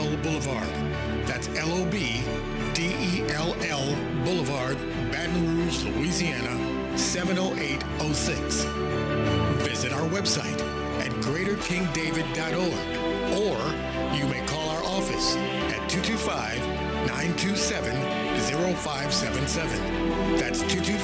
Dell Boulevard. That's Lobdell Boulevard, Baton Rouge, Louisiana, 70806. Visit our website at greaterkingdavid.org, or you may call our office at 225-927-0577. That's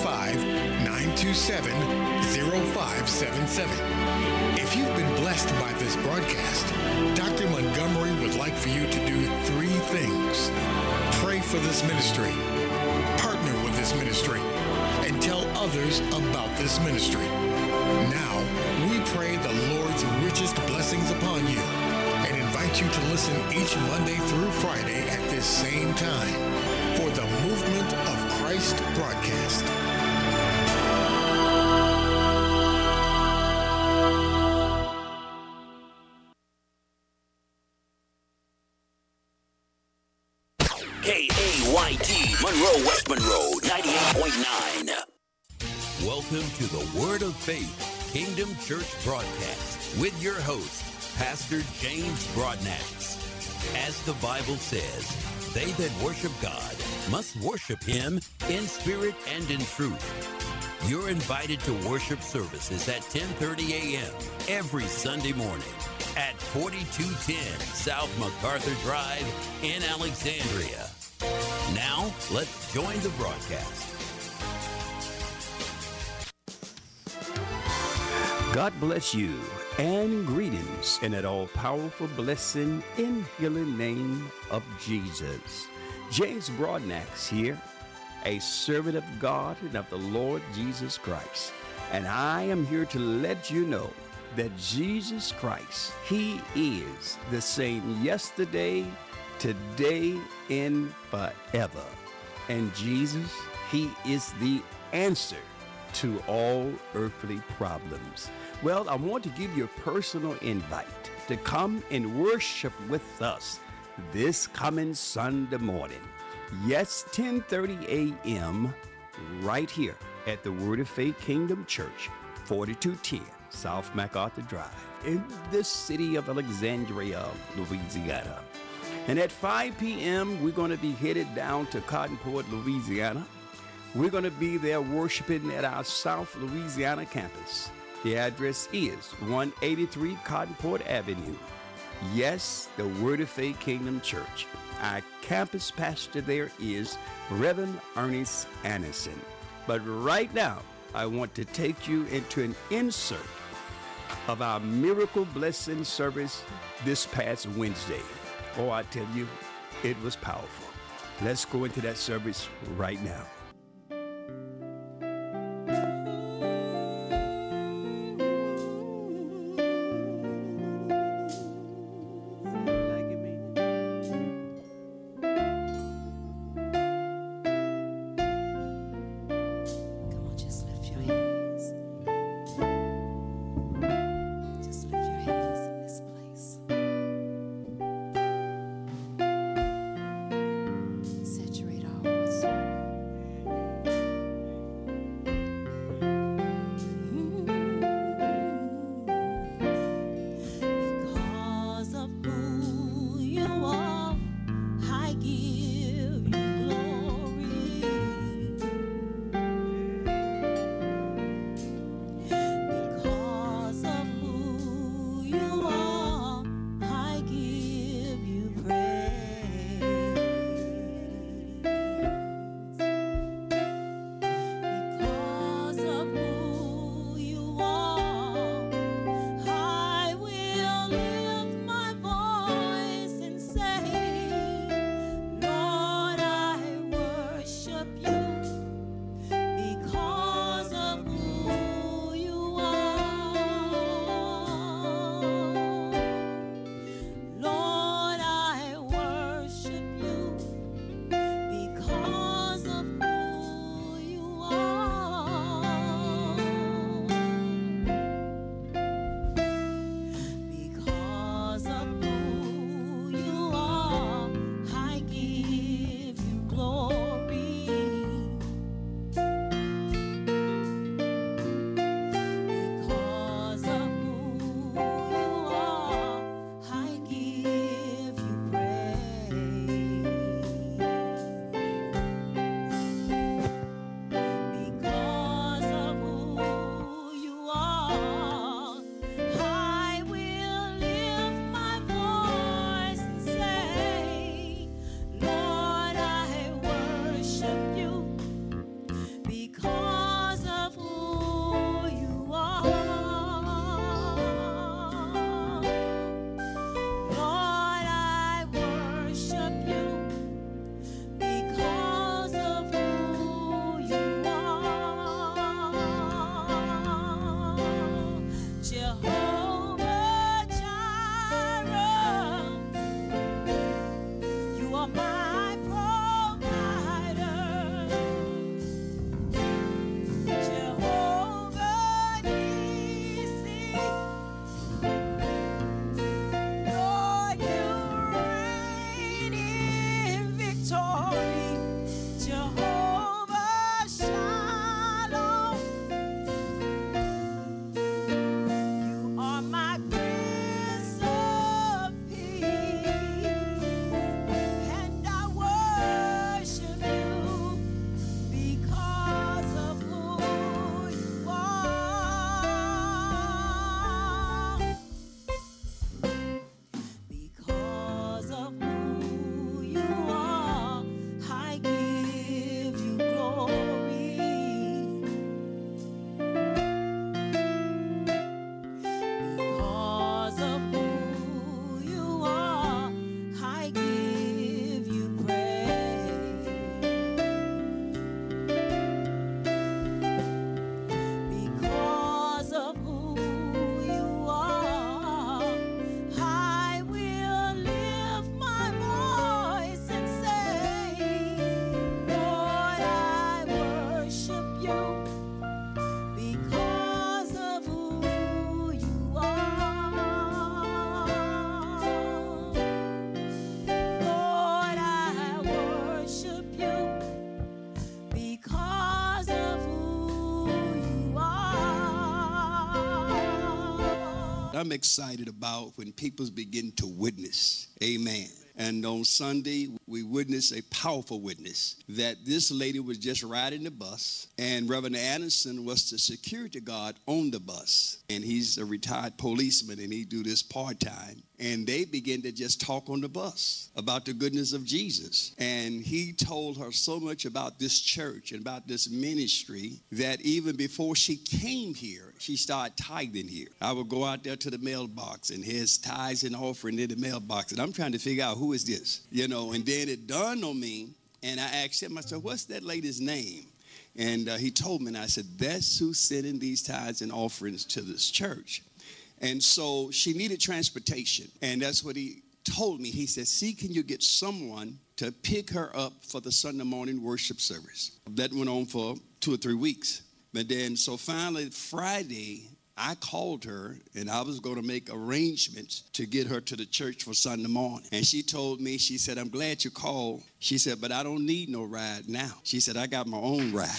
225-927-0577. If you've been blessed by this broadcast, Dr. Montgomery would like for you to do three things. Pray for this ministry, partner with this ministry, and tell others about this ministry. Now, we pray the Lord's richest blessings upon you and invite you to listen each Monday through Friday at this same time for the Movement of Christ broadcast. KAYT, Monroe, West Monroe, 98.9. Welcome to the Word of Faith Kingdom Church broadcast with your host, Pastor James Broadnax. As the Bible says, they that worship God must worship Him in spirit and in truth. You're invited to worship services at 10:30 a.m. every Sunday morning at 4210 South MacArthur Drive in Alexandria. Now, let's join the broadcast. God bless you and greetings in that all-powerful blessing in healing name of Jesus. James Broadnax here, a servant of God and of the Lord Jesus Christ. And I am here to let you know that Jesus Christ, He is the same yesterday, today, and forever. And Jesus, He is the answer to all earthly problems. Well, I want to give you a personal invite to come and worship with us this coming Sunday morning. Yes, 10:30 a.m. right here at the Word of Faith Kingdom Church, 4210 South MacArthur Drive in the city of Alexandria, Louisiana. And at 5 p.m., we're going to be headed down to Cottonport, Louisiana. We're going to be there worshiping at our South Louisiana campus. The address is 183 Cottonport Avenue. Yes, the Word of Faith Kingdom Church. Our campus pastor there is Reverend Ernest Anderson. But right now, I want to take you into an insert of our miracle blessing service this past Wednesday. Oh, I tell you, it was powerful. Let's go into that service right now. Saturate our soul. I'm excited about when people begin to witness. Amen. And on Sunday, we witnessed a powerful witness that this lady was just riding the bus, and Reverend Anderson was the security guard on the bus. And he's a retired policeman, and he do this part-time. And they began to just talk on the bus about the goodness of Jesus. And he told her so much about this church and about this ministry that even before she came here, she started tithing here. I would go out there to the mailbox, and his tithes and offering in the mailbox. And I'm trying to figure out, who is this? You know, and then it dawned on me, and I asked him, I said, what's that lady's name? And he told me, and I said, that's who's sending these tithes and offerings to this church. And so she needed transportation. And that's what he told me. He said, see, can you get someone to pick her up for the Sunday morning worship service? That went on for 2 or 3 weeks. But then, so finally, Friday, I called her, and I was going to make arrangements to get her to the church for Sunday morning. And she told me, she said, I'm glad you called. She said, but I don't need no ride now. She said, I got my own ride.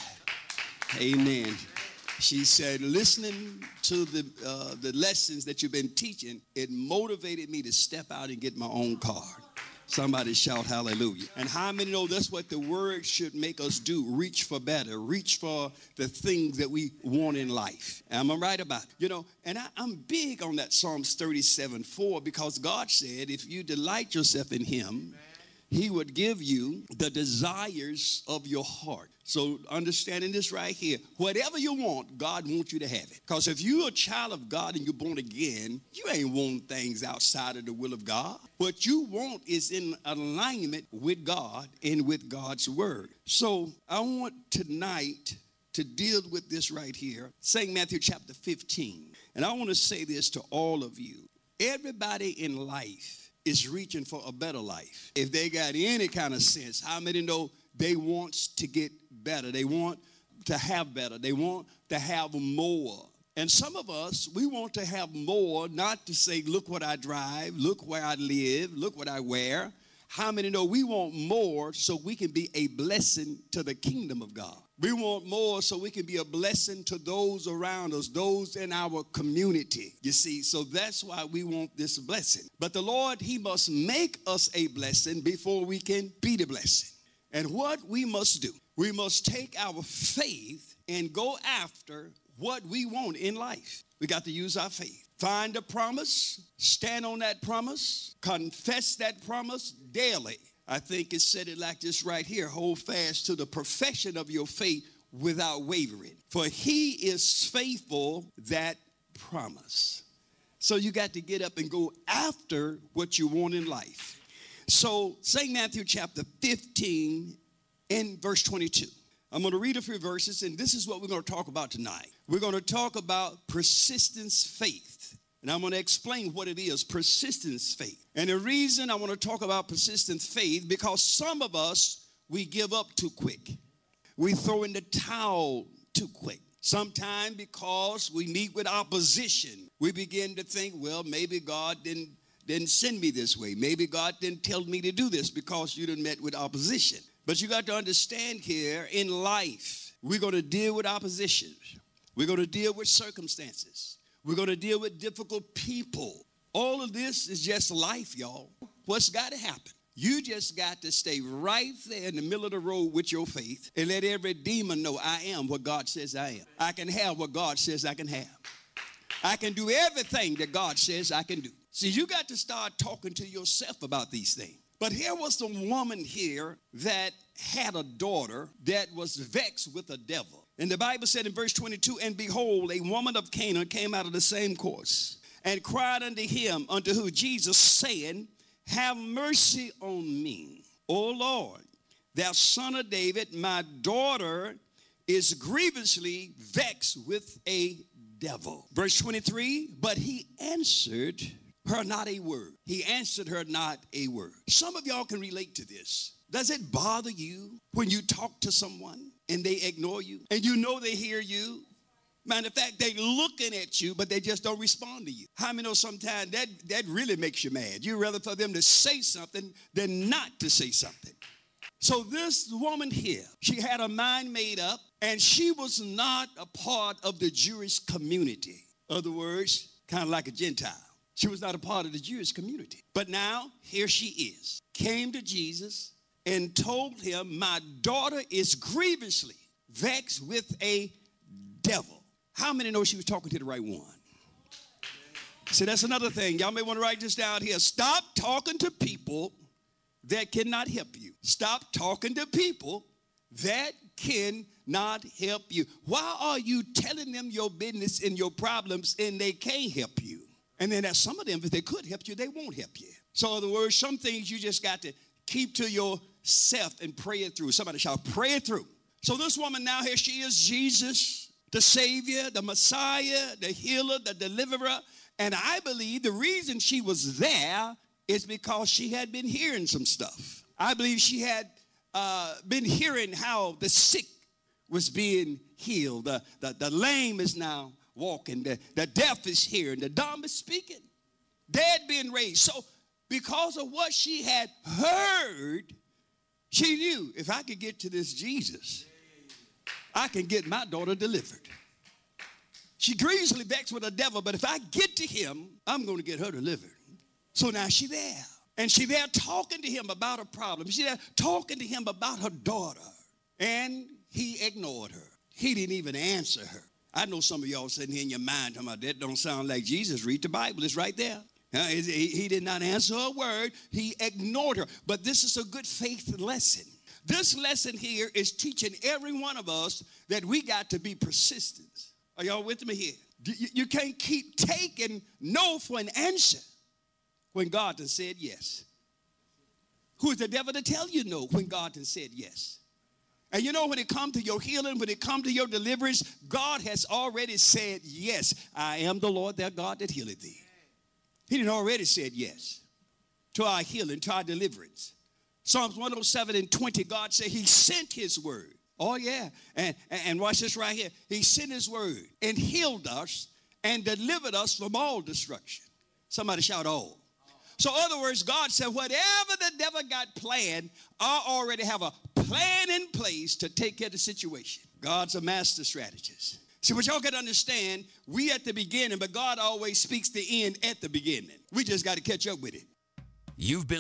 Amen. She said, listening to the lessons that you've been teaching, it motivated me to step out and get my own car. Somebody shout hallelujah. And how many know that's what the word should make us do? Reach for better. Reach for the things that we want in life. Am I right about it? You know, and I'm big on that Psalms 37:4, because God said if you delight yourself in him, he would give you the desires of your heart. So understanding this right here, whatever you want, God wants you to have it. Because if you're a child of God and you're born again, you ain't wanting things outside of the will of God. What you want is in alignment with God and with God's word. So I want tonight to deal with this right here, St. Matthew chapter 15. And I want to say this to all of you. Everybody in life is reaching for a better life. If they got any kind of sense, how many know they want to get better? They want to have better. They want to have more. And some of us, we want to have more, not to say, look what I drive, look where I live, look what I wear. How many know we want more so we can be a blessing to the kingdom of God? We want more so we can be a blessing to those around us, those in our community, you see. So that's why we want this blessing. But the Lord, he must make us a blessing before we can be the blessing. And what we must do, we must take our faith and go after what we want in life. We got to use our faith. Find a promise, stand on that promise, confess that promise daily. I think it said it like this right here. Hold fast to the profession of your faith without wavering. For he is faithful that promise. So you got to get up and go after what you want in life. So St. Matthew chapter 15 and verse 22. I'm going to read a few verses, and this is what we're going to talk about tonight. We're going to talk about persistence faith. And I'm going to explain what it is, persistence faith. And the reason I want to talk about persistent faith, because some of us, we give up too quick. We throw in the towel too quick. Sometimes because we meet with opposition, we begin to think, well, maybe God didn't send me this way. Maybe God didn't tell me to do this because you didn't met with opposition. But you got to understand here, in life, we're going to deal with opposition. We're going to deal with circumstances. We're going to deal with difficult people. All of this is just life, y'all. What's got to happen? You just got to stay right there in the middle of the road with your faith and let every demon know I am what God says I am. I can have what God says I can have. I can do everything that God says I can do. See, you got to start talking to yourself about these things. But here was the woman here that had a daughter that was vexed with the devil. And the Bible said in verse 22, and behold, a woman of Canaan came out of the same course and cried unto him, unto who? Jesus, saying, have mercy on me, O Lord, thou son of David, my daughter is grievously vexed with a devil. Verse 23, but he answered her not a word. He answered her not a word. Some of y'all can relate to this. Does it bother you when you talk to someone and they ignore you? And you know they hear you? Matter of fact, they're looking at you, but they just don't respond to you. How many know sometimes that really makes you mad? You'd rather for them to say something than not to say something. So this woman here, she had her mind made up, and she was not a part of the Jewish community. In other words, kind of like a Gentile. She was not a part of the Jewish community. But now, here she is, came to Jesus and told him, my daughter is grievously vexed with a devil. How many know she was talking to the right one? See, that's another thing. Y'all may want to write this down here. Stop talking to people that cannot help you. Stop talking to people that cannot help you. Why are you telling them your business and your problems and they can't help you? And then some of them, if they could help you, they won't help you. So in other words, some things you just got to keep to yourself and pray it through. Somebody shout, pray it through. So this woman now, here she is, Jesus, the Savior, the Messiah, the healer, the deliverer. And I believe the reason she was there is because she had been hearing some stuff. I believe she had been hearing how the sick was being healed. The lame is now walking. The deaf is hearing. The dumb is speaking. Dead being raised. So because of what she had heard, she knew, if I could get to this Jesus, I can get my daughter delivered. She grievously vexed with the devil, but if I get to him, I'm going to get her delivered. So now she's there. And she's there talking to him about a problem. She's there talking to him about her daughter. And he ignored her. He didn't even answer her. I know some of y'all sitting here in your mind talking about that don't sound like Jesus. Read the Bible. It's right there. He did not answer a word. He ignored her. But this is a good faith lesson. This lesson here is teaching every one of us that we got to be persistent. Are y'all with me here? You can't keep taking no for an answer when God has said yes. Who is the devil to tell you no when God has said yes? And you know, when it comes to your healing, when it comes to your deliverance, God has already said yes. I am the Lord their God that healeth thee. He had already said yes to our healing, to our deliverance. Psalms 107:20, God said he sent his word. Oh, yeah. And watch this right here. He sent his word and healed us and delivered us from all destruction. Somebody shout, all. So in other words, God said, whatever the devil got planned, I already have a plan in place to take care of the situation. God's a master strategist. See, what y'all got to understand, we at the beginning, but God always speaks the end at the beginning. We just got to catch up with it. You've been